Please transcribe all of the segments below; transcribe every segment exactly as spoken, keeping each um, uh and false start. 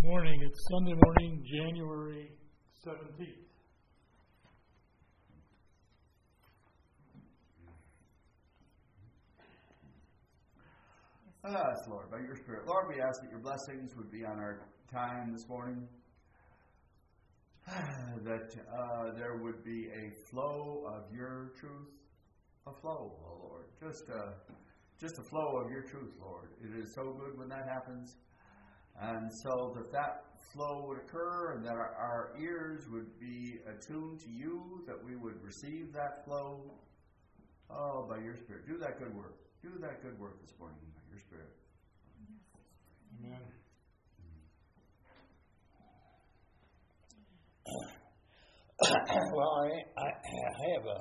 morning. It's Sunday morning, January seventeenth. Yes, Lord, by your Spirit. Lord, we ask that your blessings would be on our time this morning, that uh, there would be a flow of your truth, a flow, oh Lord, just a, just a flow of your truth, Lord. It is so good when that happens, and so that that flow would occur and that our, our ears would be attuned to you, that we would receive that flow. Oh, by your Spirit, do that good work. Do that good work this morning by your Spirit. Amen. Well, I, I, I have a,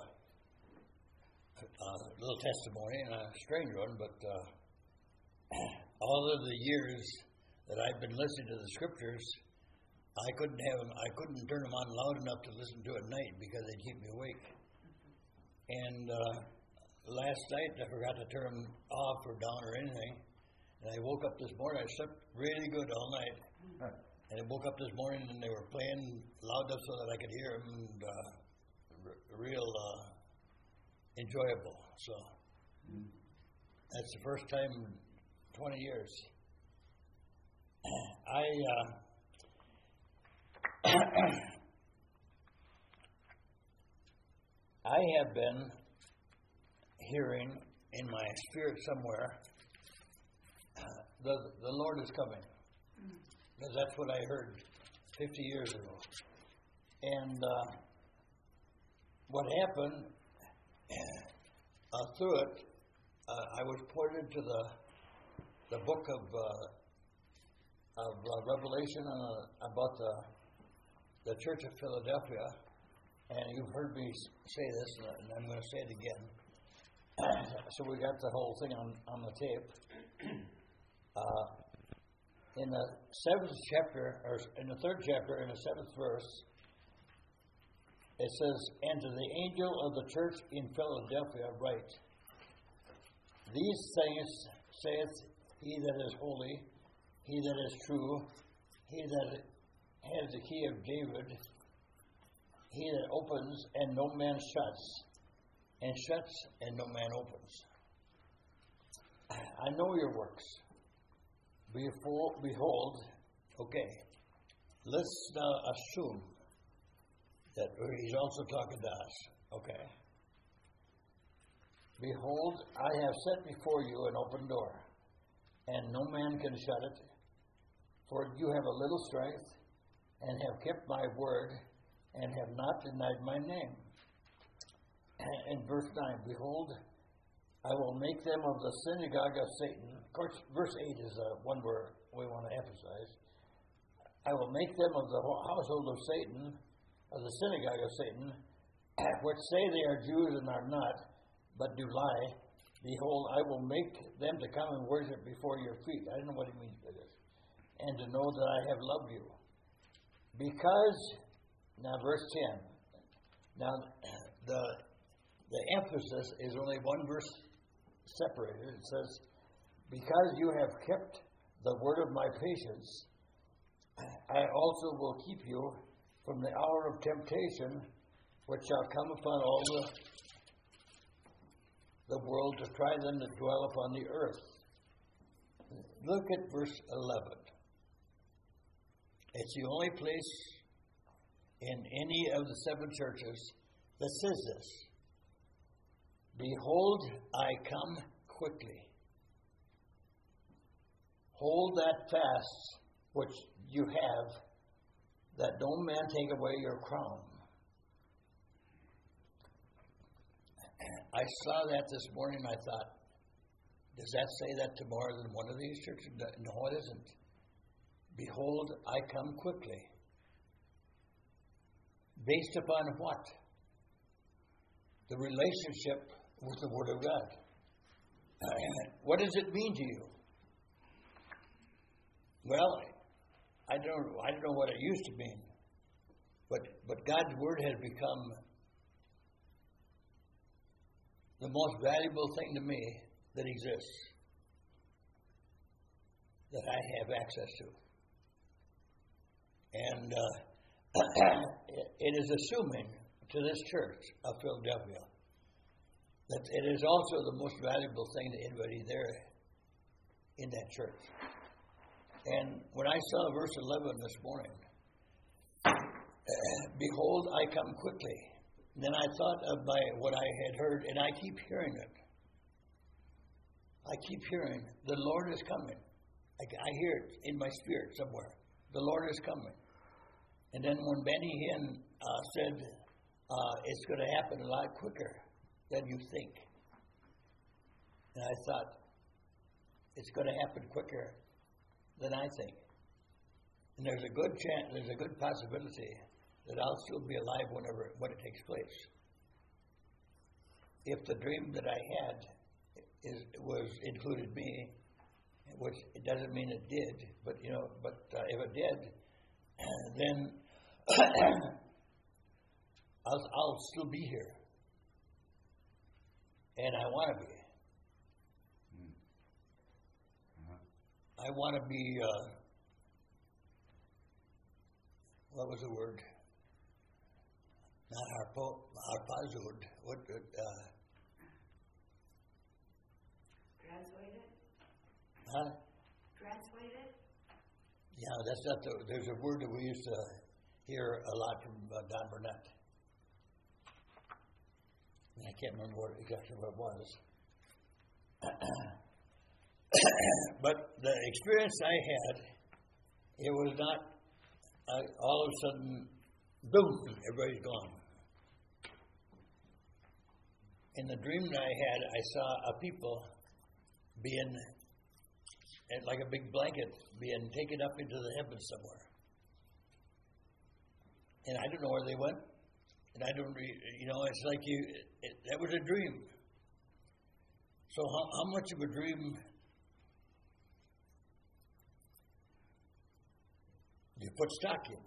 a little testimony, and a strange one, but uh, all of the years that I've been listening to the scriptures, I couldn't have them, I couldn't turn them on loud enough to listen to at night because they'd keep me awake. And uh, last night I forgot to turn them off or down or anything, and I woke up this morning. I slept really good all night. And I woke up this morning and they were playing loud enough so that I could hear them, and uh, r- real uh, enjoyable. So mm. that's the first time in twenty years. I uh, I have been hearing in my spirit somewhere, uh, the the Lord is coming. Because that's what I heard fifty years ago. And uh, what happened uh, through it, uh, I was pointed to the the book of uh, of uh, Revelation uh, about the the Church of Philadelphia. And you've heard me say this, and I'm going to say it again. So we got the whole thing on, on the tape. Uh, In the seventh chapter, or in the third chapter, in the seventh verse, it says, "And to the angel of the church in Philadelphia write, These things saith he that is holy, he that is true, he that has the key of David, he that opens and no man shuts, and shuts and no man opens. I know your works. Behold, behold, okay, let's now assume that he's also talking to us, okay? Behold, I have set before you an open door, and no man can shut it, for you have a little strength, and have kept my word, and have not denied my name. And verse nine, behold, I will make them of the synagogue of Satan. Of course, verse eight is uh, one where we want to emphasize. I will make them of the household of Satan, of the synagogue of Satan, which say they are Jews and are not, but do lie. Behold, I will make them to come and worship before your feet. I don't know what he means by this. And to know that I have loved you. Because, now verse ten. Now, the the emphasis is only one verse separated. It says, because you have kept the word of my patience, I also will keep you from the hour of temptation, which shall come upon all the, the world to try them that dwell upon the earth. Look at verse eleven. It's the only place in any of the seven churches that says this. Behold, I come quickly. Hold that fast which you have, that no man take away your crown. I saw that this morning and I thought, does that say that to more than one of these churches? No, it isn't. Behold, I come quickly. Based upon what? The relationship with the Word of God. What does it mean to you? Well, I don't I don't know what it used to mean. But but God's Word has become the most valuable thing to me that exists, that I have access to. And uh, it is assuming to this church of Philadelphia that it is also the most valuable thing to anybody there in that church. And when I saw verse eleven this morning, behold, I come quickly. And then I thought of my, what I had heard, and I keep hearing it. I keep hearing, the Lord is coming. I, I hear it in my spirit somewhere. The Lord is coming. And then when Benny Hinn uh, said, uh, it's going to happen a lot quicker than you think. And I thought, it's going to happen quicker than I think. And there's a good chance, there's a good possibility that I'll still be alive whenever when it takes place. If the dream that I had is was included me, which it doesn't mean it did, but you know, but uh, if it did, then I'll, I'll still be here, and I want to be. I want to be. Uh, what was the word? Not harpo, harpazud. What? Uh, Translated? huh? Translated? Yeah, that's not the. There's a word that we used to hear a lot from uh, Don Burnett. I can't remember what, exactly what it was. But the experience I had, it was not uh, all of a sudden, boom, everybody's gone. In the dream that I had, I saw a people being, like a big blanket, being taken up into the heavens somewhere. And I don't know where they went. And I don't, you know, it's like you, it, that was a dream. So how, how much of a dream you put stock in?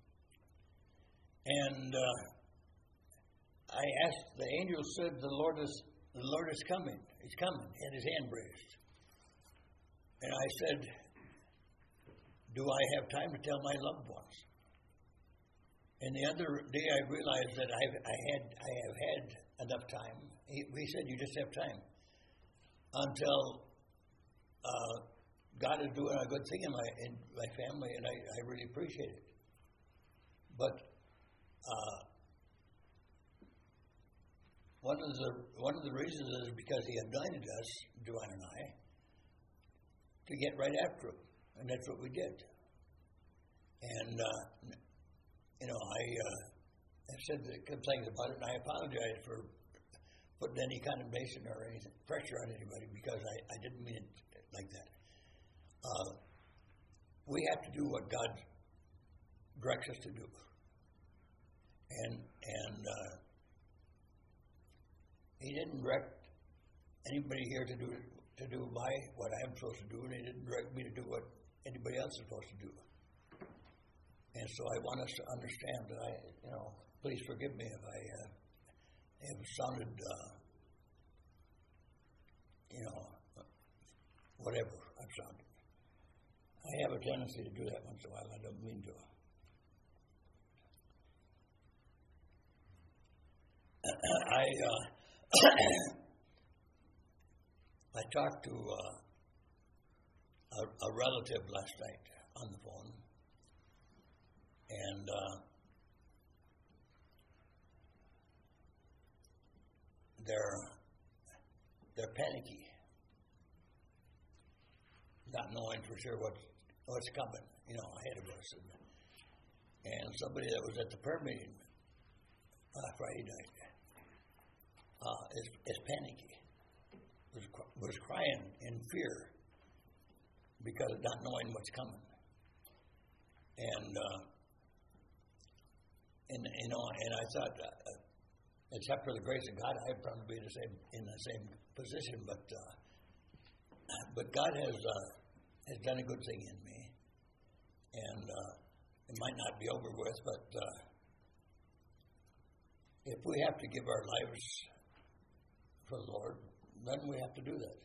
And uh, I asked, the angel said, the Lord is, the Lord is coming. He's coming. He had his hand raised. And I said, do I have time to tell my loved ones? And the other day I realized that I've, I had I have had enough time. He, he said, you just have time until uh, God is doing a good thing in my in my family, and I, I really appreciate it. But uh, one of the one of the reasons is because He anointed us, Joanne and I, to get right after Him, and that's what we did. And uh, you know, I uh, have said good things about it, and I apologize for putting any condemnation or any pressure on anybody because I, I didn't mean it like that. Uh, we have to do what God directs us to do, and and uh, He didn't direct anybody here to do to do my what I'm supposed to do, and He didn't direct me to do what anybody else is supposed to do. And so I want us to understand that I, you know, please forgive me if I uh, have sounded, uh, you know, whatever I've sounded. I have a tendency to do that once in a while. I don't mean to. I uh, I talked to uh, a, a relative last night on the phone. And uh, they're they're panicky, not knowing for sure what's what's coming, you know, ahead of us. And, and somebody that was at the prayer meeting uh, Friday night uh, is is panicky, was was crying in fear because of not knowing what's coming, and. Uh, And you know, and I thought, uh, except for the grace of God, I'd probably be the same in the same position. But uh, but God has uh, has done a good thing in me, and uh, it might not be over with. But uh, if we have to give our lives for the Lord, then we have to do that.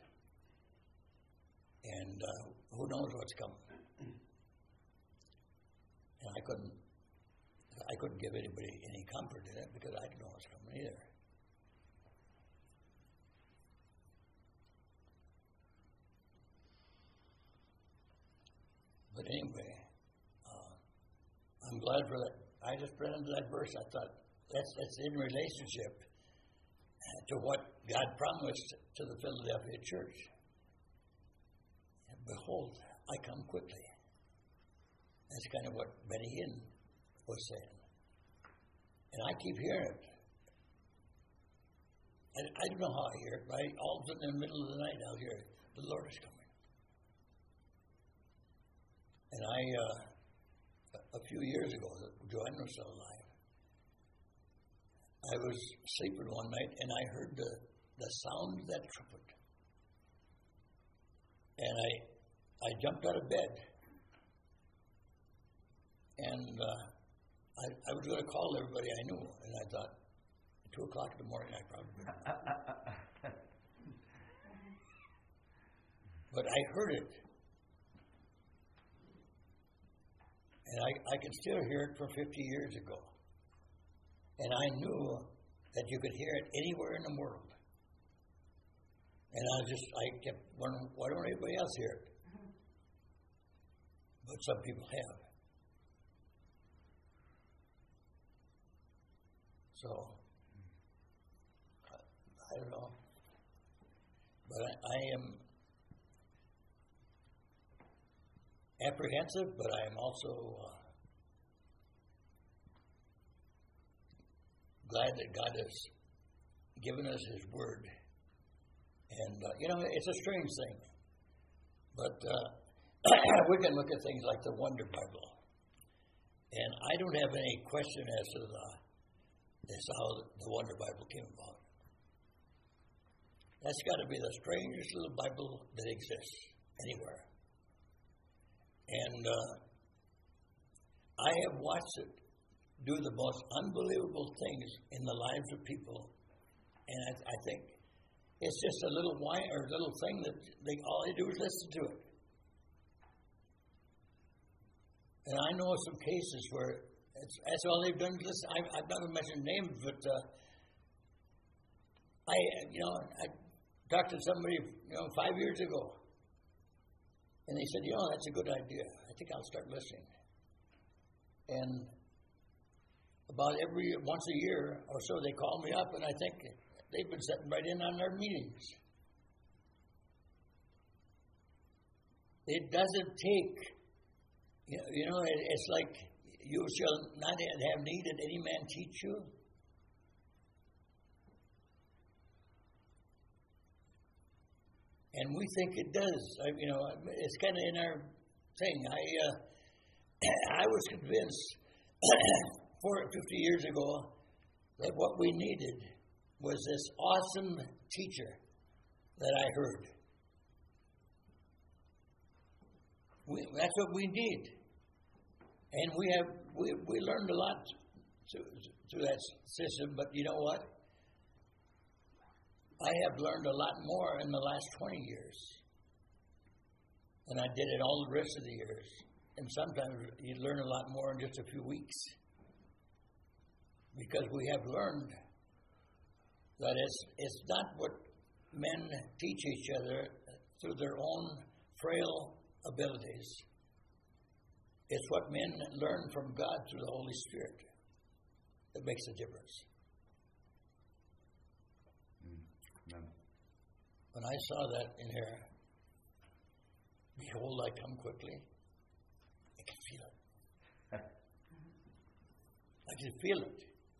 And uh, who knows what's coming? And I couldn't couldn't give anybody any comfort in it because I didn't know what's coming either. But anyway, uh, I'm glad for that. I just read into that verse. I thought that's that's in relationship to what God promised to the Philadelphia church. And behold, I come quickly. That's kind of what Benny Hinn was saying. And I keep hearing it. I, I don't know how I hear it, but I, all of a sudden in the middle of the night I'll hear it. The Lord is coming. And I, uh, a few years ago, Joanne was still alive. I was sleeping one night and I heard the, the sound of that trumpet. And I, I jumped out of bed. And uh, I, I was going to call everybody I knew. And I thought, at two o'clock in the morning, I probably would. But I heard it. And I, I can still hear it from fifty years ago. And I knew that you could hear it anywhere in the world. And I just, I kept wondering, why don't anybody else hear it? But some people have. So, I don't know. But I, I am apprehensive, but I am also uh, glad that God has given us His Word. And, uh, you know, it's a strange thing. But uh, we can look at things like the Wonder Bible. And I don't have any question as to the, as how the Wonder Bible came about. That's got to be the strangest little Bible that exists anywhere. And uh, I have watched it do the most unbelievable things in the lives of people. And I, I think it's just a little wine or a little thing that they, all they do is listen to it. And I know some cases where it's, that's all they've done. Listen, I've, I've not mentioned names, but uh, I, you know, I talked to somebody, you know, five years ago, and they said, you know, that's a good idea. I think I'll start listening. And about every once a year or so, they call me up, and I think they've been sitting right in on their meetings. It doesn't take, you know, you know it, it's like, you shall not have need that any man teach you. And we think it does. I, you know, it's kind of in our thing. I uh, I was convinced four, fifty years ago that what we needed was this awesome teacher that I heard. We, that's what we need. And we have we, we learned a lot through, through that system, but you know what? I have learned a lot more in the last twenty years than I did in all the rest of the years. And sometimes you learn a lot more in just a few weeks. Because we have learned that it's, it's not what men teach each other through their own frail abilities. It's what men learn from God through the Holy Spirit that makes a difference. No. When I saw that in here, behold, I come quickly, I can feel it. I can feel it.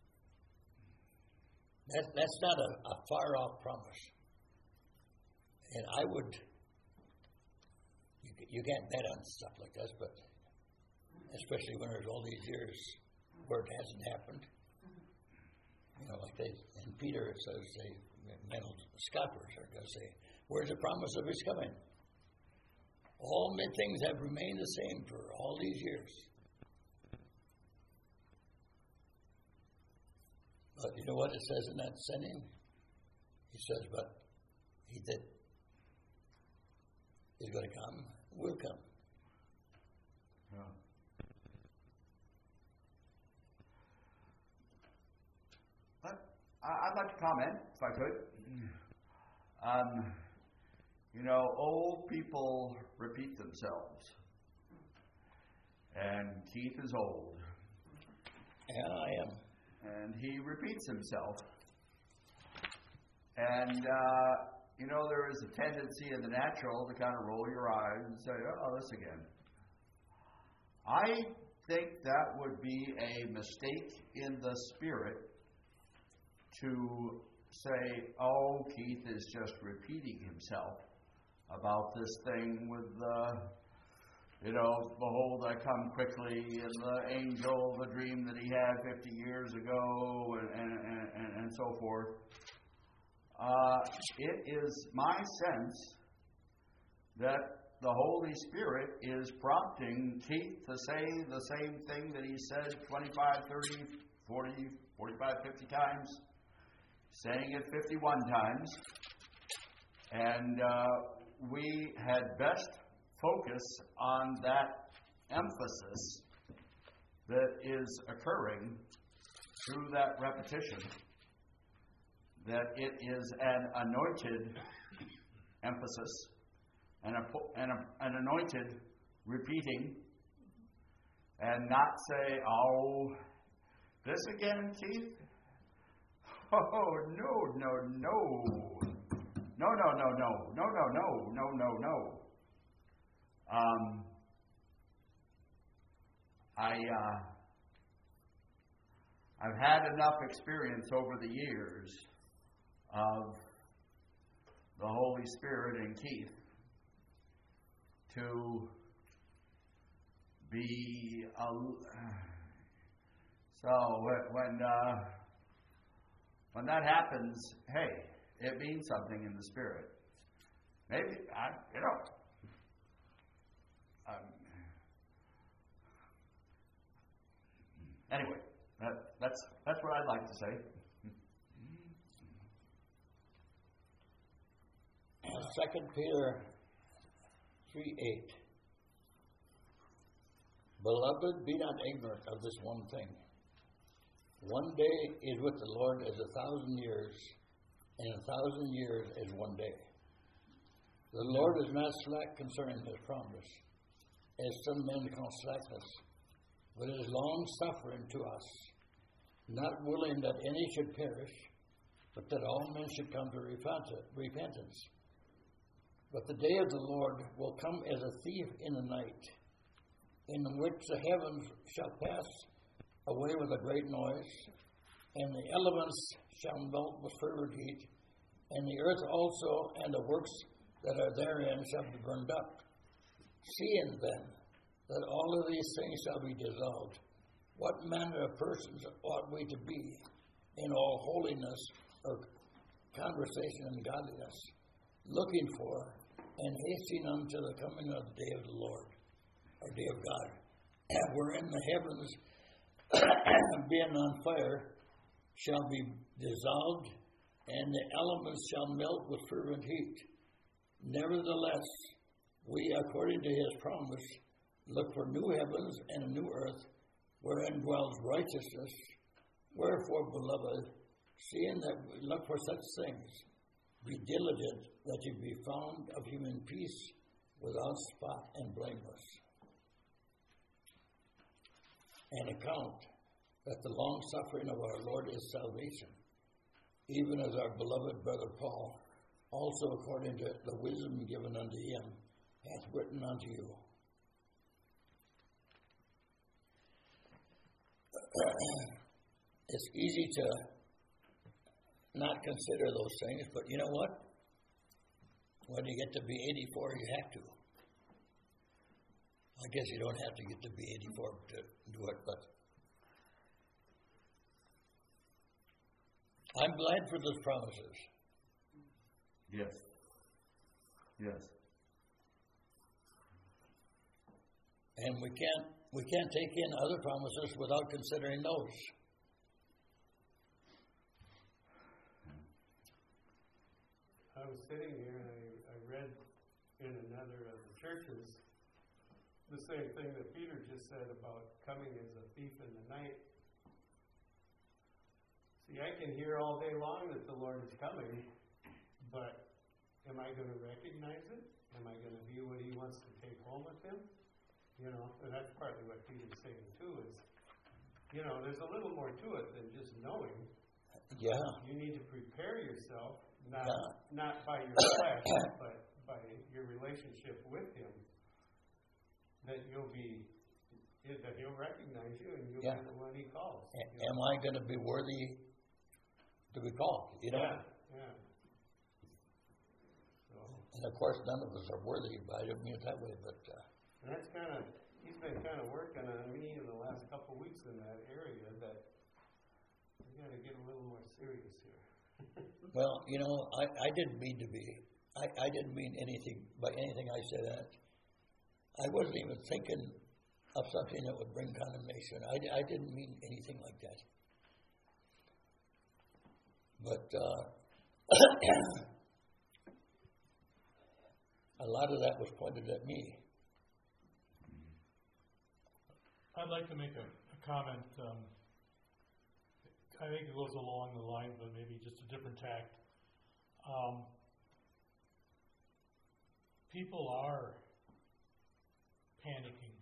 That, that's not a, a far-off promise. And I would, you, you can't bet on stuff like this, but especially when there's all these years where it hasn't happened. You know, like they, in Peter it says, they, mental scoffers are going to say, where's the promise of His coming? All many things have remained the same for all these years. But you know what it says in that sending? He says, but He that is going to come will come. Yeah. I- I'd like to comment, if I could. Um, you know, old people repeat themselves. And Keith is old. Yeah, I am. And he repeats himself. And, uh, you know, there is a tendency in the natural to kind of roll your eyes and say, oh, this again. I think that would be a mistake in the spirit to say, oh, Keith is just repeating himself about this thing with the, you know, behold, I come quickly, and the angel, the dream that he had fifty years ago, and, and, and, and so forth. Uh, it is my sense that the Holy Spirit is prompting Keith to say the same thing that he said twenty-five, thirty, forty, forty-five, fifty times, saying it fifty-one times. And uh, we had best focus on that emphasis that is occurring through that repetition, that it is an anointed emphasis, and a, and a, an anointed repeating, and not say, oh, this again, Keith? Oh, no, no, no. No, no, no, no. No, no, no, no, no, no. Um, I, uh, I've had enough experience over the years of the Holy Spirit in Keith to be a, so when uh, when that happens, hey, it means something in the spirit. Maybe I, you know, um, anyway, that, that's that's what I'd like to say. Second Peter three eight. Beloved, be not ignorant of this one thing. One day is with the Lord as a thousand years, and a thousand years as one day. The Lord is not slack concerning his promise, as some men count slackness, but is long suffering to us, not willing that any should perish, but that all men should come to repentance. But the day of the Lord will come as a thief in the night, in which the heavens shall pass away with a great noise, and the elements shall melt with fervent heat, and the earth also and the works that are therein shall be burned up. Seeing then that all of these things shall be dissolved, what manner of persons ought we to be in all holiness or conversation and godliness, looking for and hasting unto the coming of the day of the Lord, or day of God, wherein the heavens being on fire shall be dissolved, and the elements shall melt with fervent heat. Nevertheless, we, according to his promise, look for new heavens and a new earth, wherein dwells righteousness. Wherefore, beloved, seeing that we look for such things, be diligent that you be found of him in peace, without spot and blameless. And account that the long suffering of our Lord is salvation, even as our beloved brother Paul, also according to the wisdom given unto him, hath written unto you. It's easy to not consider those things, but you know what? When you get to be eighty-four, you have to. I guess you don't have to get to be eighty-four to do it, but I'm glad for those promises. Yes. Yes. And we can't we can't take in other promises without considering those. I was sitting here and I, I read in another of the churches the same thing that Peter just said about coming as a thief in the night. See, I can hear all day long that the Lord is coming, but am I going to recognize it? Am I going to be what He wants to take home with Him? You know, and that's partly what Peter's saying too is, you know, there's a little more to it than just knowing. Yeah. You need to prepare yourself, not Yeah. not by your flesh, but by your relationship with Him, that you'll be, that He'll recognize you and you'll Yeah. be the one He calls. A- you Am know? I going to be worthy to be called? You know. Yeah, yeah. So, And of course, none of us are worthy. But I don't mean it that way, but uh, and that's kind of, He's been kind of working on me in the last couple of weeks in that area that we got to get a little more serious here. well, you know, I, I didn't mean to be. I, I didn't mean anything by anything I said. That I wasn't even thinking of something that would bring condemnation. I, I didn't mean anything like that. But uh, a lot of that was pointed at me. I'd like to make a, a comment. Um, I think it goes along the line, but maybe just a different tact. Um, people are panicking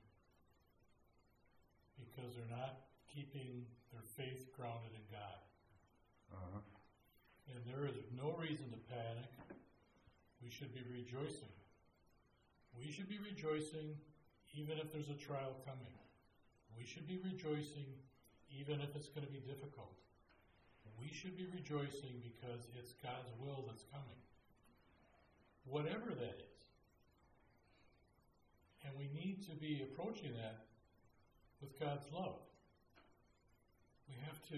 because they're not keeping their faith grounded in God. Uh-huh. And there is no reason to panic. We should be rejoicing. We should be rejoicing even if there's a trial coming. We should be rejoicing even if it's going to be difficult. We should be rejoicing because it's God's will that's coming. Whatever that is. And we need to be approaching that with God's love. We have to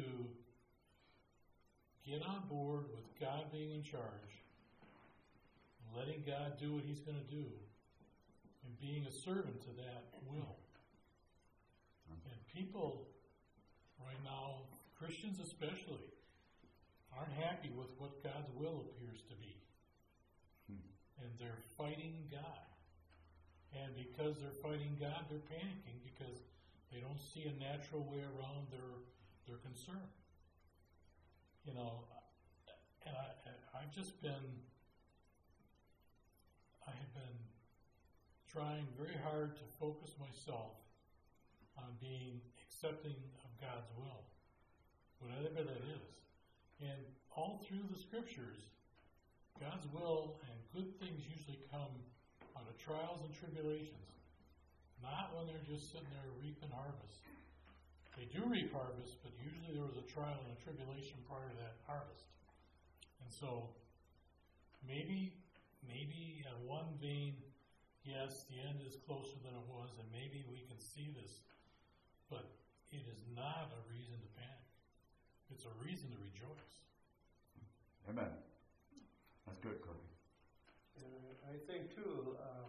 get on board with God being in charge, letting God do what He's going to do, and being a servant to that will. And people right now, Christians especially, aren't happy with what God's will appears to be. Hmm. And they're fighting God. And because they're fighting God, they're panicking because they don't see a natural way around their their concern. You know, and I, I've just been, I have been trying very hard to focus myself on being accepting of God's will, whatever that is. And all through the Scriptures, God's will and good things usually come out of trials and tribulations, not when they're just sitting there reaping harvest. They do reap harvest, but usually there was a trial and a tribulation prior to that harvest. And so, maybe, maybe in one vein, yes, the end is closer than it was, and maybe we can see this, but it is not a reason to panic. It's a reason to rejoice. Amen. That's good, Corby. And I, I think too, um,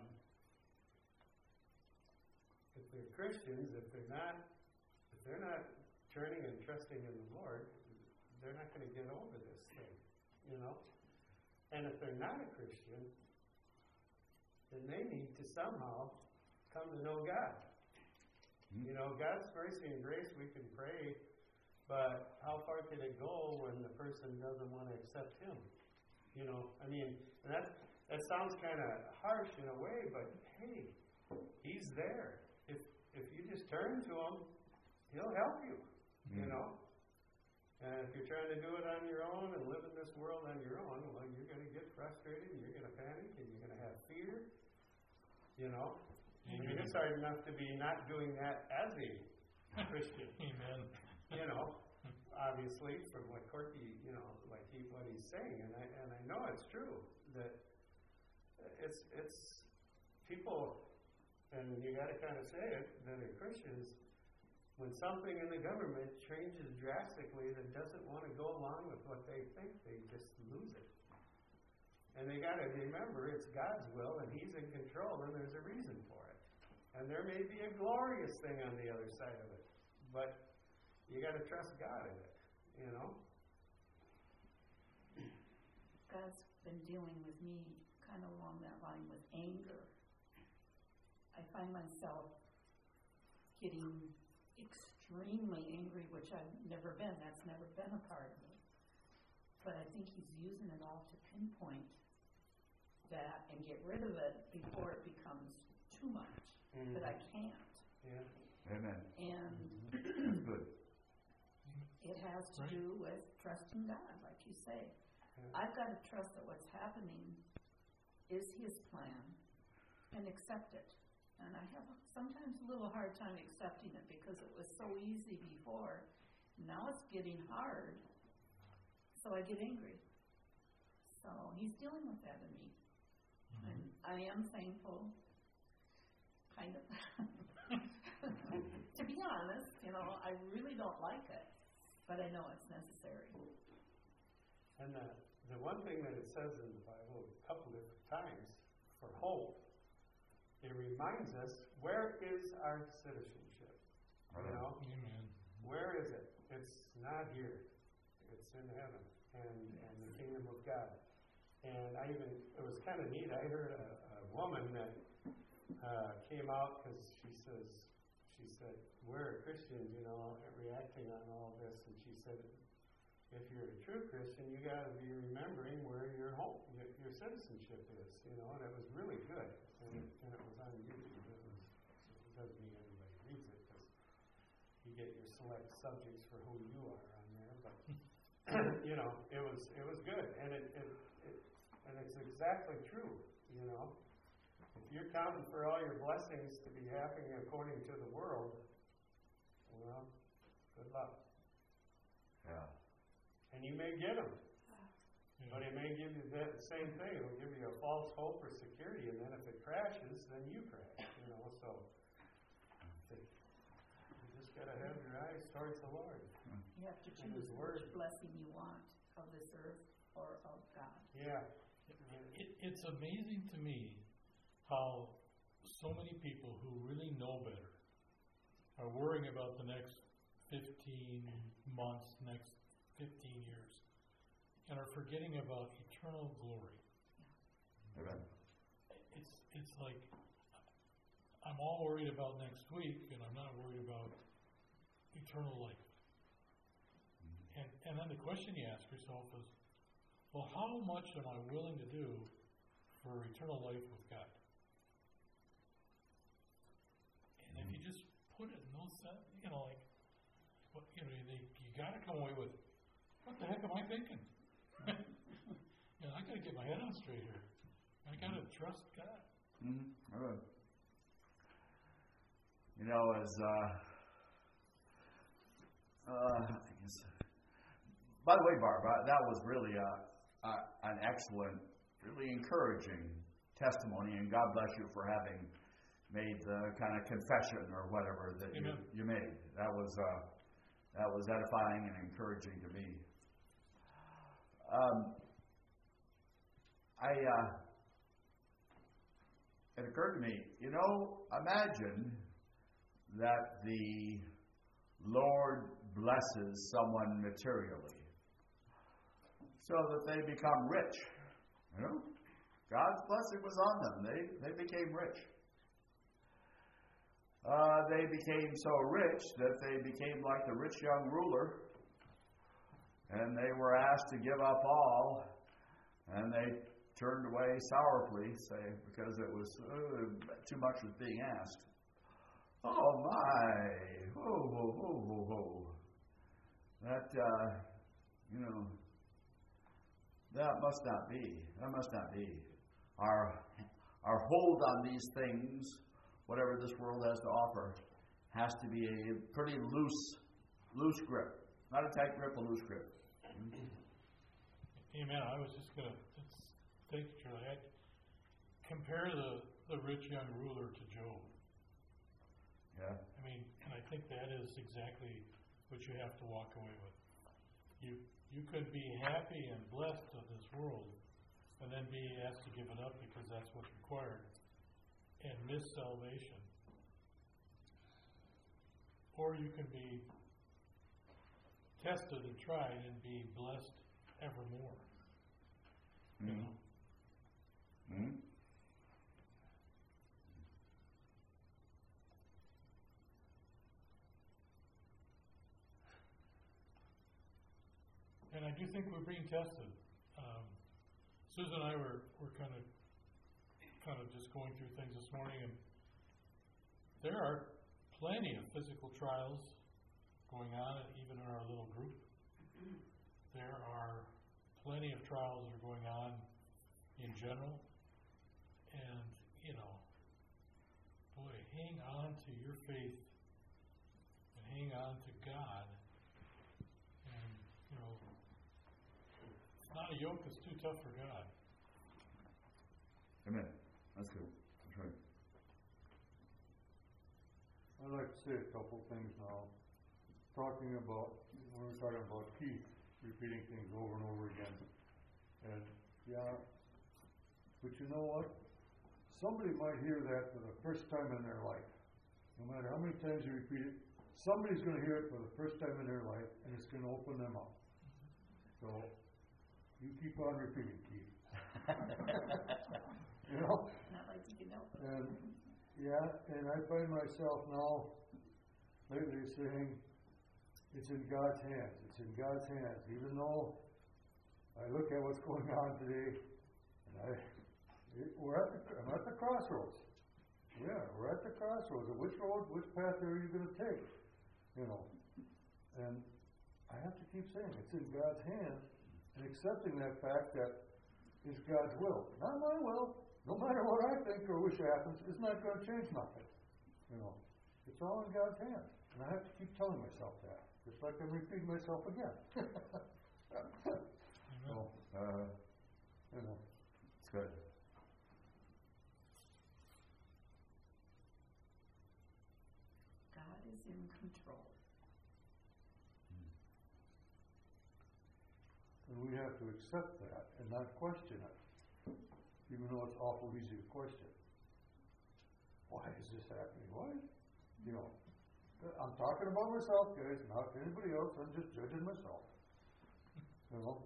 if they're Christians, if they're not, if they're not turning and trusting in the Lord, they're not going to get over this thing, you know. And if they're not a Christian, then they need to somehow come to know God. Mm-hmm. You know, God's mercy and grace, we can pray, but how far can it go when the person doesn't want to accept Him? You know, I mean, and that that sounds kind of harsh in a way, but hey, He's there. If if you just turn to Him, He'll help you. Mm-hmm. You know, and if you're trying to do it on your own and live in this world on your own, well, you're going to get frustrated, and you're going to panic, and you're going to have fear. You know, I mean, it's hard enough to be not doing that as a Christian. Amen. You know, obviously, from what Corky, you know, like he, what he's saying, and I and I know it's true that it's it's people, and you got to kind of say it, that are Christians. When something in the government changes drastically that doesn't want to go along with what they think, they just lose it. And they got to remember it's God's will, and He's in control, and there's a reason for it. And there may be a glorious thing on the other side of it, but you got to trust God in it, you know? God's been dealing with me kind of along that line with anger. I find myself getting extremely angry, which I've never been. That's never been a part of me. But I think he's using it all to pinpoint that and get rid of it before it becomes too much. Mm-hmm. But I can't. Yeah. Amen. And That's good. it has to Right. do with trusting God, like you say. Yeah. I've got to trust that what's happening is His plan and accept it. And I have sometimes a little hard time accepting it because it was so easy before. Now it's getting hard, so I get angry. So He's dealing with that in me. Mm-hmm. And I am thankful, kind of. To be honest, you know, I really don't like it, but I know it's necessary. And the, the one thing that it says in the Bible a couple different times for hope, it reminds us, where is our citizenship? You know? Amen. Where is it? It's not here. It's in heaven and, and the kingdom of God. And I even, it was kind of neat, I heard a, a woman that uh, came out because she says, she said, we're Christians, you know, reacting on all this. And she said, if you're a true Christian, you got to be remembering where your home, your, your citizenship is, you know. And it was really good, and it, and it was on YouTube. It was, it doesn't mean everybody reads it because you get your select subjects for who you are on there. But you know, it was it was good, and it, it, it and it's exactly true, you know. If you're counting for all your blessings to be happening according to the world, well, good luck. Yeah. And you may get them. Yeah. But it may give you that same thing. It'll give you a false hope or security, and then if it crashes, then you crash. You know, so you just got to have your eyes towards the Lord. You have to And His choose word. which blessing you want, of this earth or of God. Yeah. It, it's amazing to me how so many people who really know better are worrying about the next fifteen months, next fifteen years, and are forgetting about eternal glory. Amen. It's it's like I'm all worried about next week, and I'm not worried about eternal life. And and then the question you ask yourself is, well, how much am I willing to do for eternal life with God? And if you just put it in those, you know, like, what, you know, you, you got to come away with, what the heck am I thinking? You know, I got to get my head on straight here. I got to trust God. Mm-hmm. Amen. You know, as uh, uh, I guess. By the way, Barbara, that was really a, a, an excellent, really encouraging testimony, and God bless you for having made the kind of confession or whatever that you, you made. That was uh, that was edifying and encouraging to me. Um, I uh, it occurred to me, you know, imagine that the Lord blesses someone materially so that they become rich. You know, God's blessing was on them. They they became rich. Uh, they became so rich that they became like the rich young ruler, and they were asked to give up all, and they turned away sorrowfully, say, because it was uh, too much was being asked. Oh my! Whoa, whoa, whoa, whoa, whoa! That uh, you know, that must not be. That must not be. Our our hold on these things, whatever this world has to offer, has to be a pretty loose, loose grip. Not a tight grip, a loose grip. Amen. I was just going to thank you, Charlie. I'd compare the, the rich young ruler to Job. Yeah. I mean, and I think that is exactly what you have to walk away with. You you could be happy and blessed of this world, and then be asked to give it up because that's what's required, and miss salvation. Or you can be tested and tried and be blessed evermore. Mm-hmm. You know? Mm-hmm. and I do think we're being tested. Um, Susan and I were, were kind of kind of just going through things this morning, and there are plenty of physical trials going on, even in our little group. There are plenty of trials that are going on in general, and you know, boy, hang on to your faith and hang on to God. And you know, it's not a yoke that's too tough for God. Amen. That's good. That's right. I'd like to say a couple things now. Talking about, when we're talking about Keith repeating things over and over again. And, yeah, but you know what? Somebody might hear that for the first time in their life. No matter how many times you repeat it, somebody's going to hear it for the first time in their life, and it's going to open them up. So, you keep on repeating, Keith. You know? Not like you can help it. And yeah, and I find myself now lately saying it's in God's hands. It's in God's hands. Even though I look at what's going on today, and I it, we're at the I'm at the crossroads. Yeah, we're at the crossroads. Of which road, which path are you going to take? You know, and I have to keep saying it's in God's hands, and accepting that fact that it's God's will, not my will. No matter what I think or wish happens, it's not going to change nothing. You know, it's all in God's hands. And I have to keep telling myself that, just like I'm repeating myself again. So, Uh, you know, it's good. God is in control. and we have to accept that and not question it, even though it's awful easy to question. Why is this happening? Why? You know, I'm talking about myself, guys, not anybody else. I'm just judging myself. You know?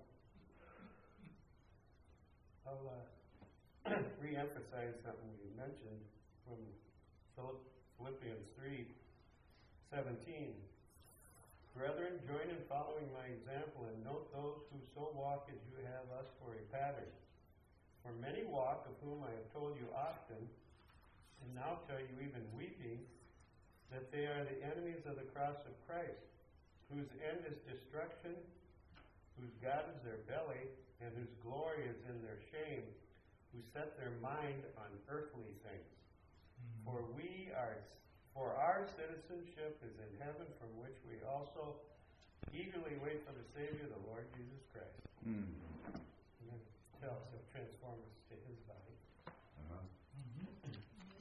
I'll uh, re-emphasize something we mentioned from Philippians three seventeen. Brethren, join in following my example and note those who so walk as you have us for a pattern. For many walk, of whom I have told you often, and now tell you even weeping, that they are the enemies of the cross of Christ, whose end is destruction, whose God is their belly, and whose glory is in their shame, who set their mind on earthly things. Mm-hmm. For we are, for our citizenship is in heaven, from which we also eagerly wait for the Savior, the Lord Jesus Christ. Mm. And then tell us he'll transform us to his body. Uh-huh. Mm-hmm.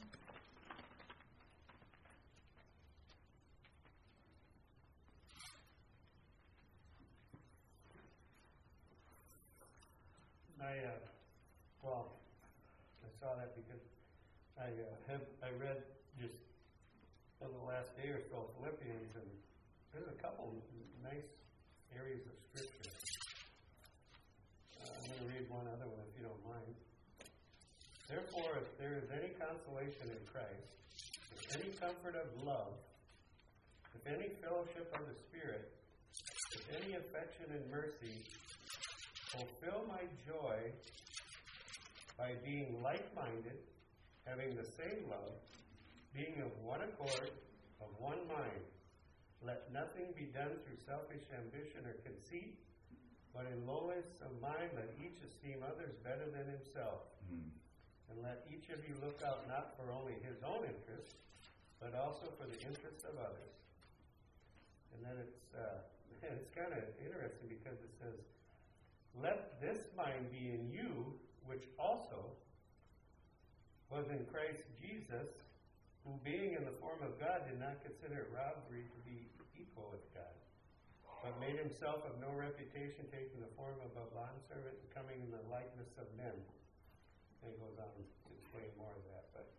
I, uh, well, I saw that because I uh, have I read just over the last day or so Philippians, and there's a couple nice areas of Scripture. Uh, I'm going to read one other one if you don't mind. Therefore, if there is any consolation in Christ, if any comfort of love, if any fellowship of the Spirit, if any affection and mercy, fulfill my joy by being like-minded, having the same love, being of one accord, of one mind. Let nothing be done through selfish ambition or conceit, but in lowliness of mind let each esteem others better than himself. Mm. And let each of you look out not for only his own interest, but also for the interest of others. And then it's uh, it's kind of interesting because it says, let this mind be in you, which also was in Christ Jesus, who being in the form of God did not consider it robbery to be equal with God, but made himself of no reputation, taking the form of a bondservant and coming in the likeness of men. And it goes on to explain more of that, but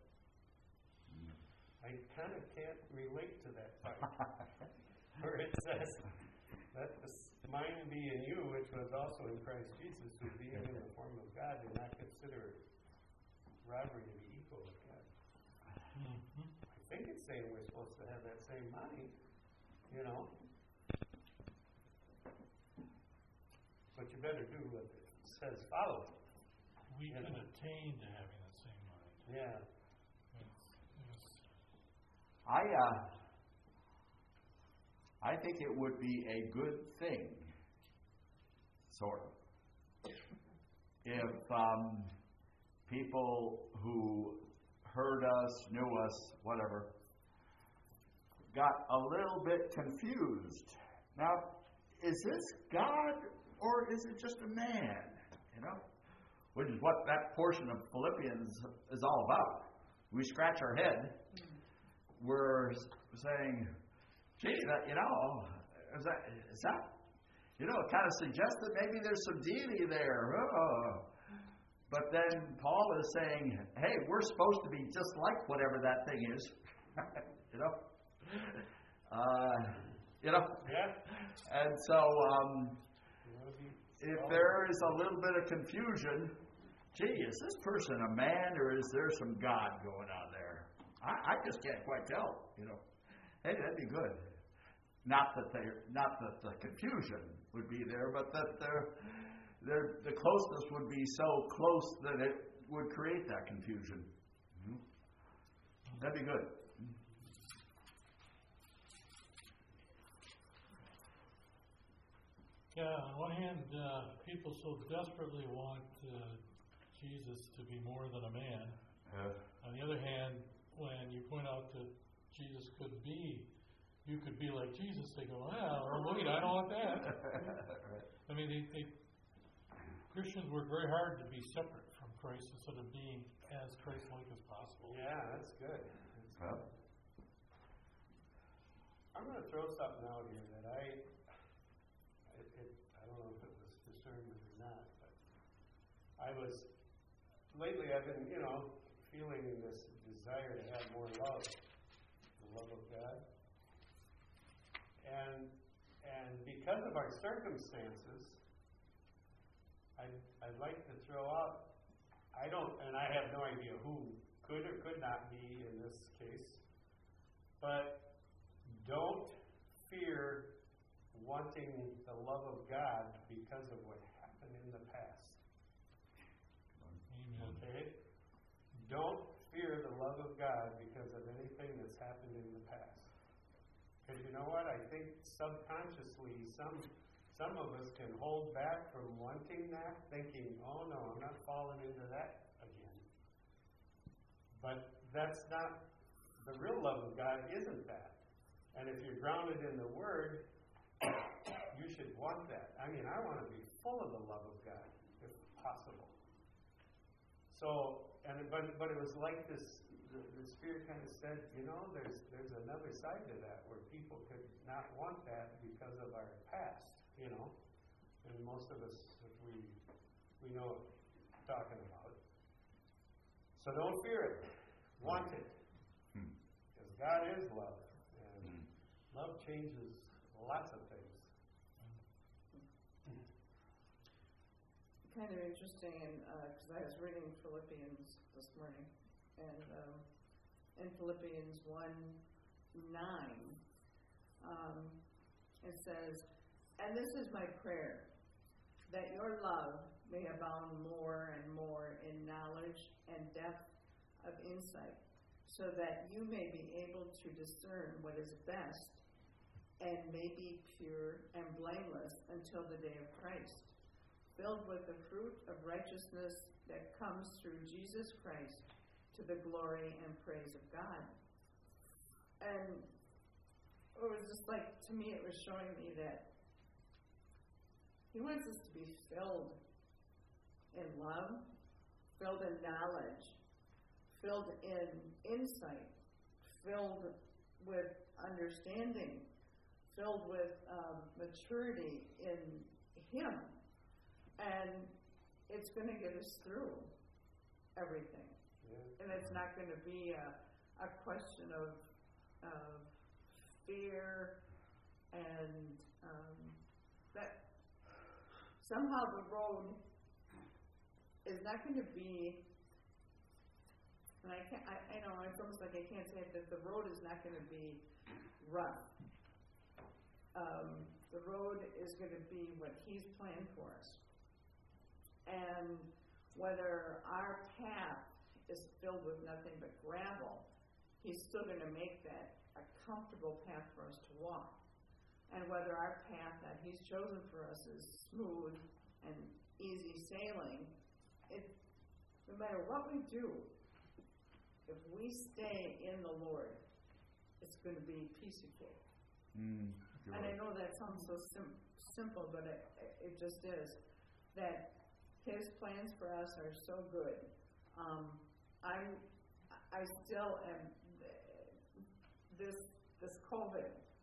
I kind of can't relate to that part where it says, let the mind be in you, which was also in Christ Jesus, who being in the form of God did not consider robbery to be equal with God. Mm-hmm. I think it's saying we're supposed to have that same mind, you know. you better do what it says follow. We You can know. attain to having that same mind. Yeah. It's, it's, I uh, I think it would be a good thing, sort of, if um, people who heard us, knew us, whatever, got a little bit confused. Now, is this God or is it just a man? You know, which is what that portion of Philippians is all about. We scratch our head. We're saying, gee, that, you know, is that, is that, you know, it kind of suggests that maybe there's some deity there. Oh. But then Paul is saying, hey, we're supposed to be just like whatever that thing is. you know? Uh, you know? Yeah. And so, um, if there is a little bit of confusion, gee, is this person a man or is there some God going on there? I, I just can't quite tell, you know. Hey, that'd be good. Not that they, not that the confusion would be there, but that they're, they're, the closeness would be so close that it would create that confusion. Mm-hmm. That'd be good. yeah, on one hand, uh, people so desperately want uh, Jesus to be more than a man. Uh, On the other hand, when you point out that Jesus could be, you could be like Jesus, they go, well, wait, I don't want that. right. I mean, they, they, Christians work very hard to be separate from Christ instead of being as Christ-like as possible. Yeah, that's good. That's Well. good. I'm going to throw something out here that I, it, it, I don't know if it was discernment or not, but I was, lately I've been, you know, feeling this desire to have more love, the love of God. And, and because of our circumstances, I'd, I'd like to throw out, I don't, and I have no idea who could or could not be in this case, but don't fear wanting the love of God because of what happened in the past. Amen. Okay? Don't fear the love of God because of anything that's happened in the past. Because you know what? I think subconsciously some some of us can hold back from wanting that, thinking, oh no, I'm not falling into that again. But that's not, the real love of God isn't that. And if you're grounded in the Word, you should want that. I mean, I want to be full of the love of God, if possible. So, and but but it was like this. The, the Spirit kind of said, you know, there's there's another side to that where people could not want that because of our past, you know. And most of us, if we we know what I'm talking about. So don't fear it. Want it. Because God is love. And love changes lots of things. Kind of interesting, because uh, I was reading Philippians this morning, and um, in Philippians one nine, um, it says, "And this is my prayer, that your love may abound more and more in knowledge and depth of insight, so that you may be able to discern what is best, and may be pure and blameless until the day of Christ, filled with the fruit of righteousness that comes through Jesus Christ, to the glory and praise of God." And it was just like, to me, it was showing me that He wants us to be filled in love, filled in knowledge, filled in insight, filled with understanding, filled with um, maturity in Him. And it's going to get us through everything. Yeah. And it's not going to be a, a question of, of fear and um, that somehow the road is not going to be, and I can't, I, I know, it's almost like I can't say it, that the road is not going to be rough. Um, the road is going to be what He's planned for us. And whether our path is filled with nothing but gravel, He's still going to make that a comfortable path for us to walk. And whether our path that He's chosen for us is smooth and easy sailing, it, no matter what we do, if we stay in the Lord, it's going to be piece of cake. Mm, and I know that sounds so sim- simple, but it, it just is. That His plans for us are so good. Um, I'm, I still am. This this COVID.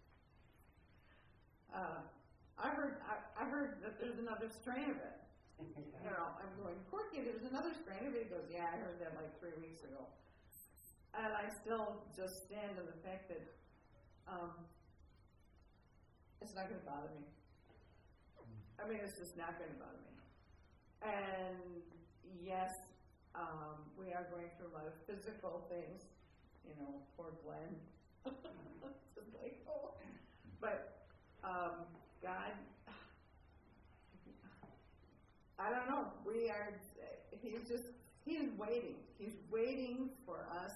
Uh, I heard I, I heard that there's another strain of it. You know, I'm going, Corky, there's another strain of it. He goes, yeah, I heard that like three weeks ago. And I still just stand on the fact that um, it's not going to bother me. I mean, it's just not going to bother me. And yes, um, we are going through a lot of physical things. You know, poor Glenn. Just like, oh. But um, God, I don't know. We are. He's just. He is waiting. He's waiting for us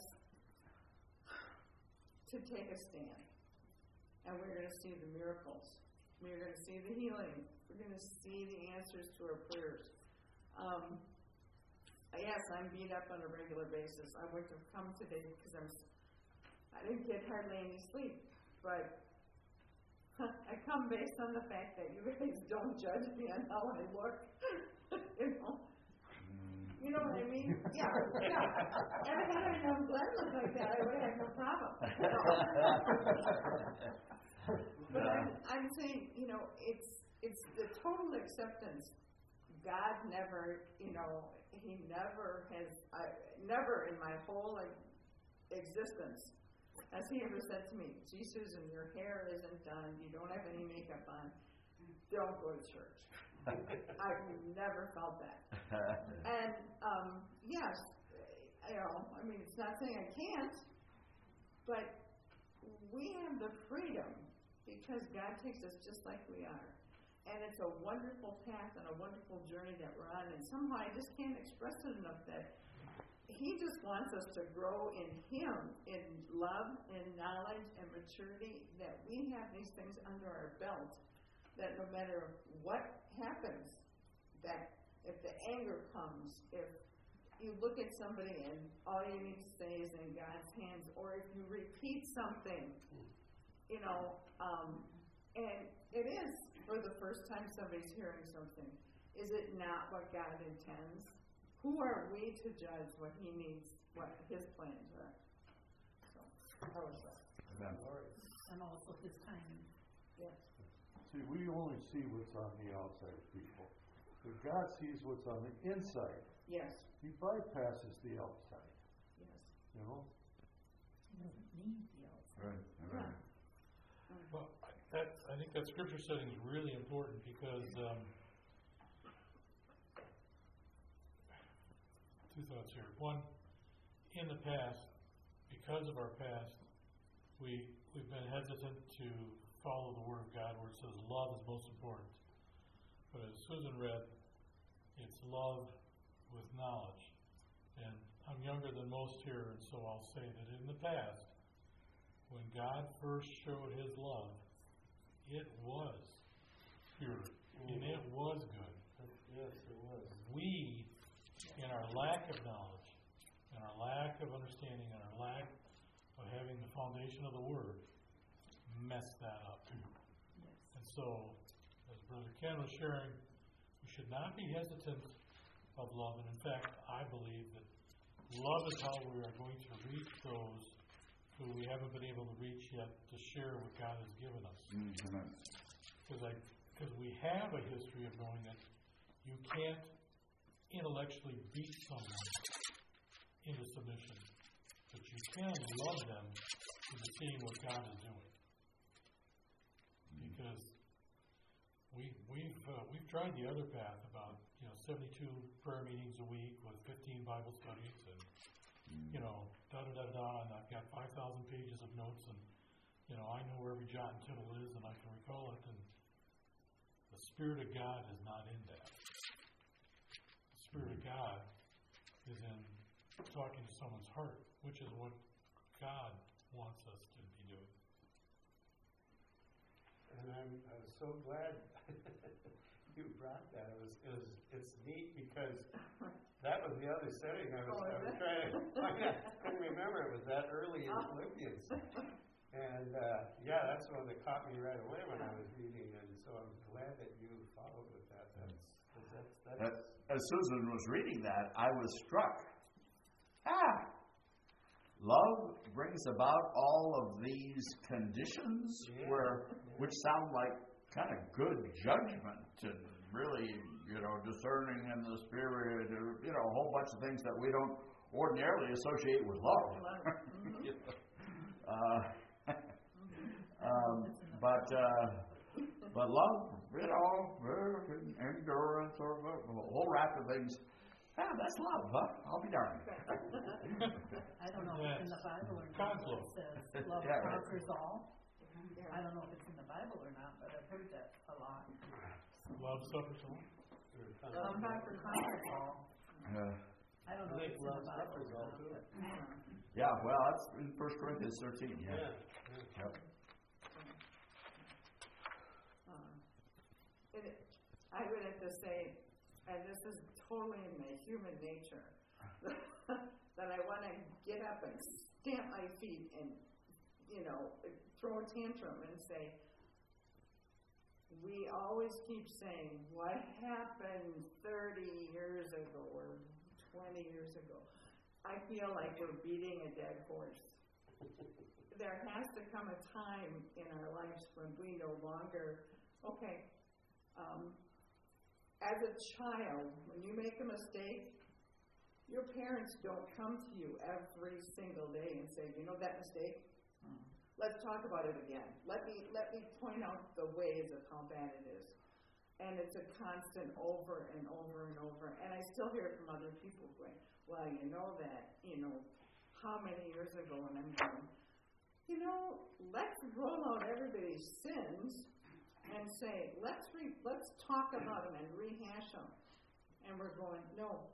to take a stand, and we're going to see the miracles. We're going to see the healing. We're going to see the answers to our prayers. Um, yes, I'm beat up on a regular basis. I wouldn't have come today because I'm. I didn't get hardly any sleep, but I come based on the fact that you guys don't judge me on how I look. you know, you know what I mean? Yeah, yeah. And had I known Glenn looked like that, I would have had no problem. You know? But I'm, I'm saying, you know, it's it's the total acceptance. God never, you know, He never has, I, never in my whole like, existence. As He ever said to me, gee, Susan, your hair isn't done. You don't have any makeup on. Don't go to church. I've never felt that. And, um, yes, you know, I mean, it's not saying I can't, but we have the freedom because God takes us just like we are. And it's a wonderful path and a wonderful journey that we're on. And somehow I just can't express it enough that He just wants us to grow in Him, in love, in knowledge, and maturity, that we have these things under our belt, that no matter what happens, that if the anger comes, if you look at somebody and all you need to say is in God's hands, or if you repeat something, you know, um, and it is for the first time somebody's hearing something, is it not what God intends? Who are we to judge what He needs, what His plans are? So, how is that? Amen. And also His timing. Yes. See, we only see what's on the outside of people. But God sees what's on the inside. Yes. He bypasses the outside. Yes. You know? He doesn't need the outside. Right. Right. Well, I- that, I think that scripture setting is really important because um, two thoughts here. One, in the past, because of our past, we, we've been hesitant to follow the Word of God where it says love is most important. But as Susan read, it's love with knowledge. And I'm younger than most here, and so I'll say that in the past, when God first showed His love, it was pure, and it was good. Yes, it was. We, in our lack of knowledge, and our lack of understanding, and our lack of having the foundation of the Word, messed that up. Yes. And so, as Brother Ken was sharing, we should not be hesitant of love. And in fact, I believe that love is how we are going to reach those who we haven't been able to reach yet to share what God has given us. Mm-hmm. Because I, because we have a history of knowing that you can't intellectually beat someone into submission, but you can love them into seeing what God is doing. Because we, we've uh, we've tried the other path about you know seventy-two prayer meetings a week with fifteen Bible studies and you know da da da da, and I've got five thousand pages of notes, and you know I know where every jot and tittle is, and I can recall it. And the Spirit of God is not in that. Spirit of God is in talking to someone's heart, which is what God wants us to be doing. And I'm, I'm so glad you brought that. It was, it was, it's neat because that was the other setting I was, Oh, I was is it? trying to find. I couldn't remember. It was that early in Philippians. And uh, yeah, that's the one that caught me right away when I was reading. And so I'm glad that you followed with that. That's, that's, that's, As, as Susan was reading that, I was struck. Ah! Love brings about all of these conditions Yeah. where, which sound like kind of good judgment and really, you know, discerning in the spirit, or, you know, a whole bunch of things that we don't ordinarily associate with love. uh, um, but uh, but love, you know, endurance, or a whole raft of things. Ah, that's love, huh? I'll be darned. I don't know if it's in the Bible or not, God's but love. it says love Yeah, right. conquers all. Yeah. I don't know if it's in the Bible or not, but I've heard that a lot. Love suffers all. Love conquers conquers all. Uh, I don't know I if think it's in love the Bible suffers or all, not, too. but yeah, well, that's in First Corinthians thirteen. Yeah. Yeah. yeah. Yep. Um, it, I would have to say, and this is totally in my human nature, that I want to get up and stamp my feet and, you know, throw a tantrum and say, we always keep saying, what happened thirty years ago or twenty years ago? I feel like we're beating a dead horse. There has to come a time in our lives when we no longer, okay, um, as a child, when you make a mistake, your parents don't come to you every single day and say, you know that mistake? mm. Let's talk about it again. Let me let me point out the ways of how bad it is. And it's a constant over and over and over. And I still hear it from other people going, well, you know that, you know, how many years ago? And I'm going, you know, let's roll out everybody's sins and say, let's re- let's talk about them and rehash them. And we're going, no.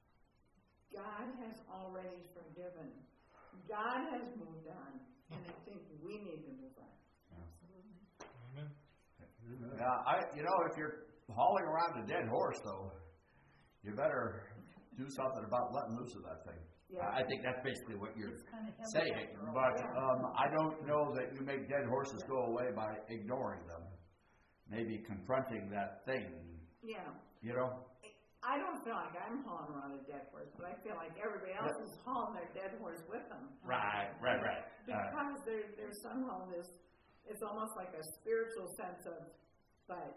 God has already forgiven. God has moved on. And I think we need to move on. Absolutely. Amen. Yeah, I, you know, if you're hauling around a dead horse, though, you better do something about letting loose of that thing. Yeah. I think that's basically what you're It's kind of heavy saying. after all. But um, I don't know that you make dead horses go away by ignoring them. Maybe confronting that thing, Yeah. you know? I don't feel like I'm hauling around a dead horse, but I feel like everybody else is hauling their dead horse with them. Right, right, right. Uh, Because there, there's somehow this, it's almost like a spiritual sense of, but,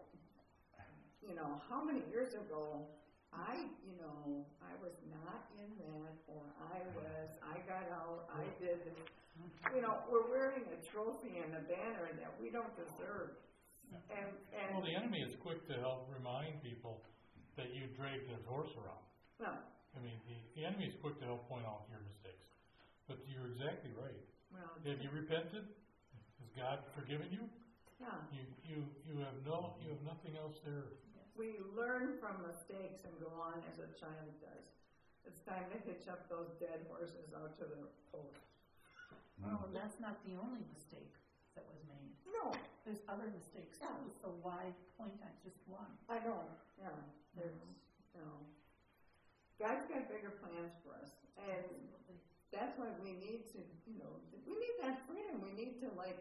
you know, how many years ago, I, you know, I was not in that, or I was, I got out, I did this. You know, we're wearing a trophy and a banner that we don't deserve. And, and, Well, the enemy is quick to help remind people that you dragged his horse around. no, I mean, the, the enemy is quick to help point out your mistakes. But you're exactly right. well, Have you repented? Has God forgiven you? yeah. You you you have no you have nothing else there. We learn from mistakes and go on as a child does. It's time to hitch up those dead horses out to the post. Well, and that's not the only mistake that was made. No, There's other mistakes too, so why point at just one? I know, yeah, there's, you know, God's got bigger plans for us, and Absolutely. that's why we need to, you know, we need that freedom, we need to, like,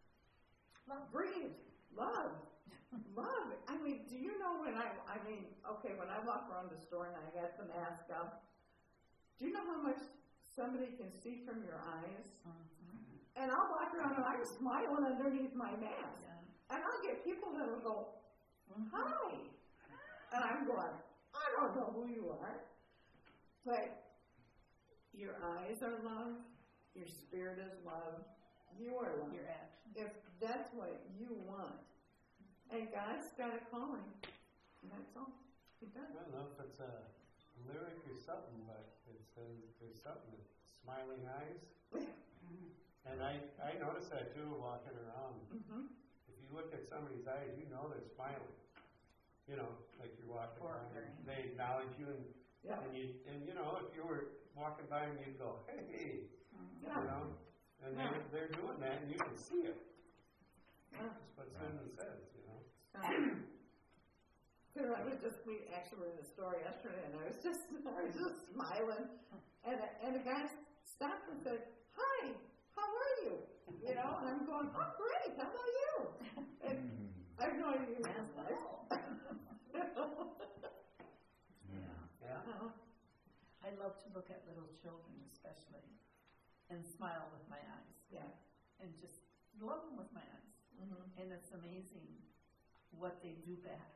Love. breathe, love, love. I mean, do you know when I, I mean, okay, when I walk around the store and I got the mask up, do you know how much somebody can see from your eyes? Mhm. And I'll walk around and I'm smiling underneath my mask. Yeah. And I'll get people that will go, Mhm. hi. And I'm going, I don't know who you are. But your eyes are love. Your spirit is love. You are love. Your actions. If that's what you want. And God's got a calling. And that's all. He does. I don't know if it's a lyric or something, but it says there's something, smiling eyes. And I, I notice that too walking around. Mm-hmm. If you look at somebody's eyes, you know they're smiling. You know, like you're walking Or around. very- They acknowledge you, and Yeah. And you, and you know, if you were walking by and you'd go, hey, hey, Yeah. you know, and Yeah. they're, they're doing that and you can see it. Yeah. That's what Susan says, you know. Because I was just, we actually were in the store yesterday, and I was just, I was just smiling, and a, and a guy stopped and said, "Hi, how are you?" You know, and I'm going, "Oh, great, how about you?" And I have no idea who this was. Yeah. Uh, I love to look at little children, especially, and smile with my eyes, Yeah. and just love them with my eyes. Mhm. And it's amazing what they do back.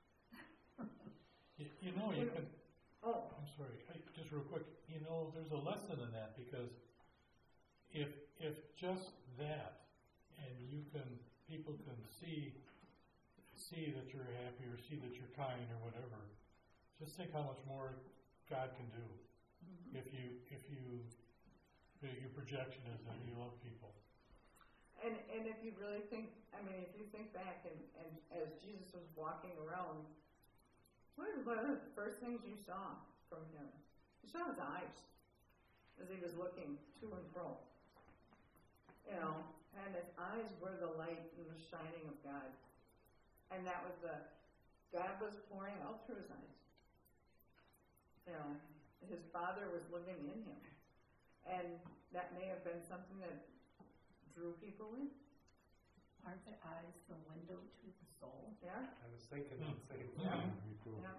You, you know, you can, Oh, I'm sorry, I, just real quick, you know, there's a lesson in that because if, if just that, and you can, people can see, see that you're happy or see that you're kind or whatever, just think how much more God can do Mhm. if you, if you, your projection is that you love people. and and if you really think, I mean, if you think back, and, and as Jesus was walking around, what is one of the first things you saw from him? You saw his eyes as he was looking to and fro. You know, and his eyes were the light and the shining of God. And that was the, God was pouring out through his eyes. You know, his Father was living in him. And that may have been something that drew people in. Aren't the eyes the window to the soul? Yeah? I was thinking the same Yeah. thing. Me too. Yeah.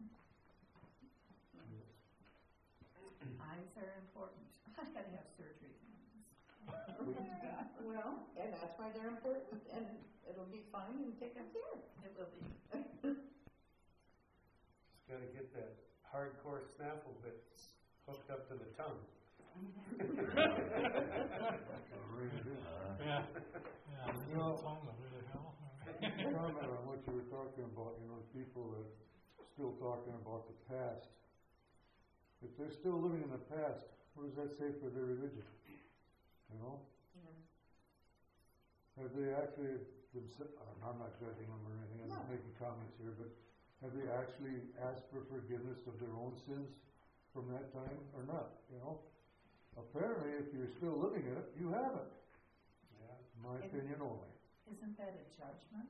Eyes are important. I gotta have surgery. Well, and that's why they're important, and it'll be fine and taken care of. It will be. Just got to get that hardcore snaffle bit hooked up to the tongue. Yeah. Yeah. You know, Tongue, what the hell? comment on what you were talking about, you know, people that are still talking about the past. If they're still living in the past, what does that say for their religion? You know? Have they actually, themse- uh, I'm not judging them or anything, I'm just No. making comments here, but have they actually asked for forgiveness of their own sins from that time or not, you know? Apparently, if you're still living in it, you haven't, Yeah. in my And- opinion only. Isn't that a judgment?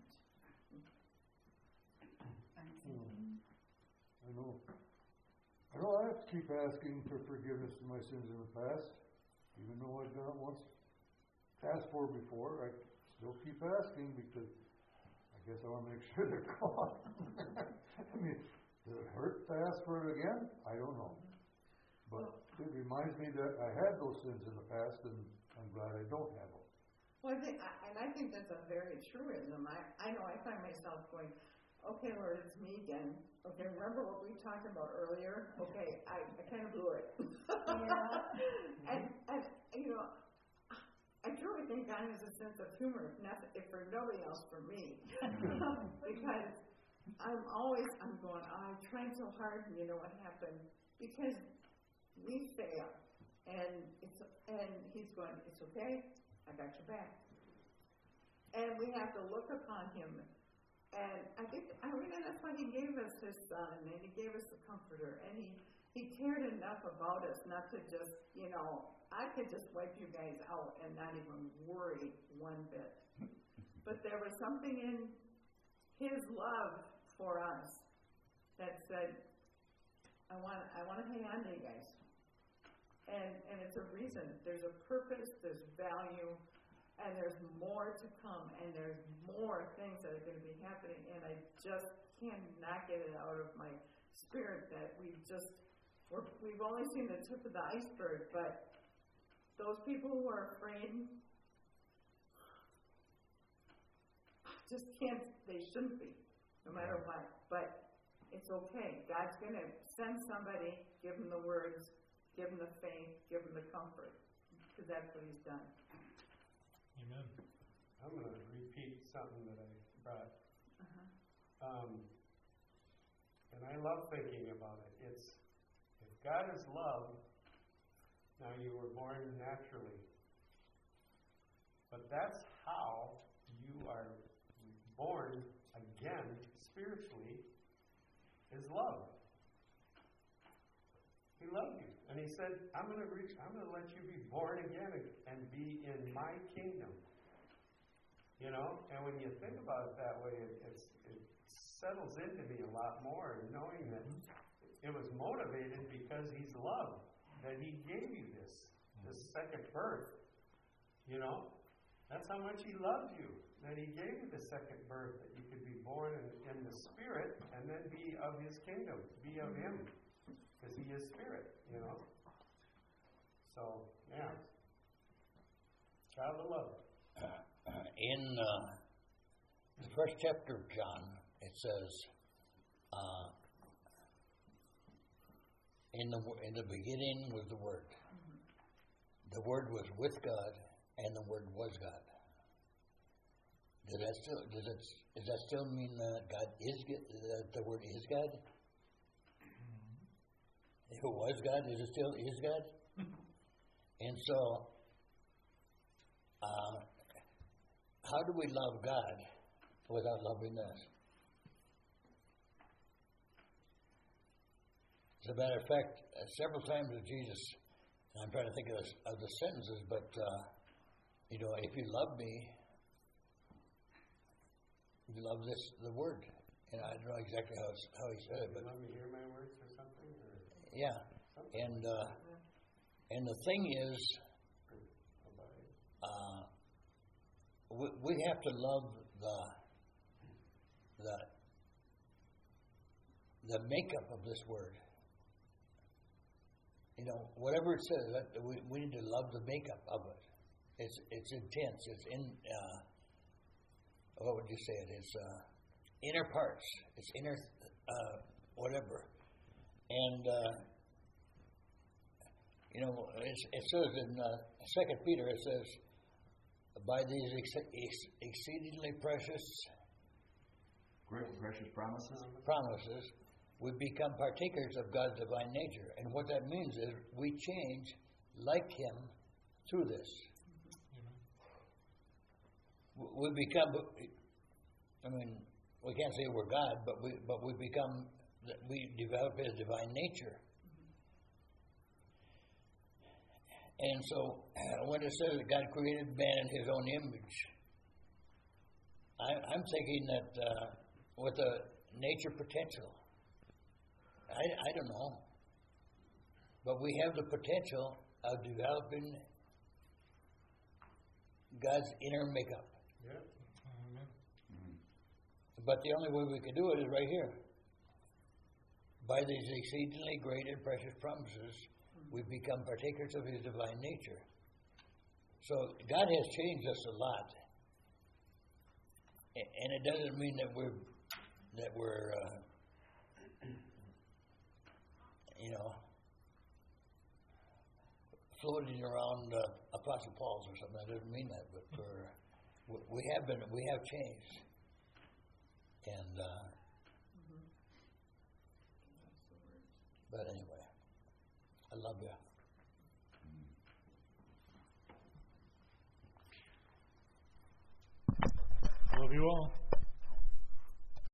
I'm thinking. I know. I know I have to keep asking for forgiveness of my sins in the past, even though I've done it once, asked for before. I still keep asking because I guess I want to make sure they're gone. I mean, does it hurt to ask for it again? I don't know. But it reminds me that I had those sins in the past, and I'm glad I don't have them. Well, I think, I- and I think that's a very truism. I, I know I find myself going, okay, Lord, it's me again. Okay, remember what we talked about earlier? Okay, I, I kind of blew it. Yeah. and, and, you know, I truly think God has a sense of humor, if, not, if for nobody else, for me. Because I'm always, I'm going, oh, I've tried so hard, and you know what happened? Because we fail. And it's and he's going, it's okay, I got your back. And we have to look upon him. And I think, I mean, that's why he gave us his son, and he gave us the comforter, and he, he cared enough about us not to just, you know, I could just wipe you guys out and not even worry one bit. But there was something in his love for us that said, I want, I want to hang on to you guys. And, and it's a reason. There's a purpose, there's value, and there's more to come, and there's more things that are going to be happening, and I just cannot get it out of my spirit that we've just, we're, we've only seen the tip of the iceberg, but those people who are afraid just can't, they shouldn't be, no matter what. But it's okay. God's going to send somebody, give them the words, give them the faith, give them the comfort, because that's what he's done. Amen. I'm going to repeat something that I brought. Uh-huh. Um, and I love thinking about it. It's, if God is love, now you were born naturally. But that's how you are born again spiritually, is love. loved you. And he said, I'm going to reach, I'm going to let you be born again and be in my kingdom. You know, and when you think about it that way, it, it's, it settles into me a lot more, knowing that it was motivated because he's loved, that he gave you this, this second birth. You know, that's how much he loved you, that he gave you the second birth, that you could be born in, in the Spirit and then be of his kingdom, be of him, because he is Spirit, you know. So, yeah. Child of love. In uh, the first chapter of John, it says, uh, in the in the beginning was the Word. The Word was with God, and the Word was God. Does that still does it does that still mean that God is that the Word is God? If it was God, is it still is God? And so, uh, how do we love God without loving us? As a matter of fact, uh, several times with Jesus, and I'm trying to think of the, of the sentences, but, uh, you know, if you love me, you love this, the Word. And I don't know exactly how, it's, how he said it, but... Let me hear my words or something? Or yeah. something. And, uh, and the thing is, uh, we, we have to love the, the, the makeup of this Word. You know, whatever it says, that we, we need to love the makeup of it. It's it's intense. It's in, uh, what would you say it is? Uh, inner parts. It's inner, uh, whatever. And, uh, you know, it's, it says in uh, Second Peter, it says, by these ex- ex- exceedingly precious Great precious promises. promises, we become partakers of God's divine nature. And what that means is we change like Him through this. Amen. We become, I mean, we can't say we're God, but we but we become, we develop His divine nature. And so when it says that God created man in His own image, I, I'm thinking that uh, with a nature potential, I, I don't know. But we have the potential of developing God's inner makeup. Yeah. Amen. But the only way we can do it is right here. By these exceedingly great and precious promises, we become partakers of His divine nature. So God has changed us a lot. And it doesn't mean that we're, that we're, uh, you know, floating around uh, Apostle Paul's or something. That doesn't mean that, but we're, we have been, we have changed. And, uh, but anyway, I love you.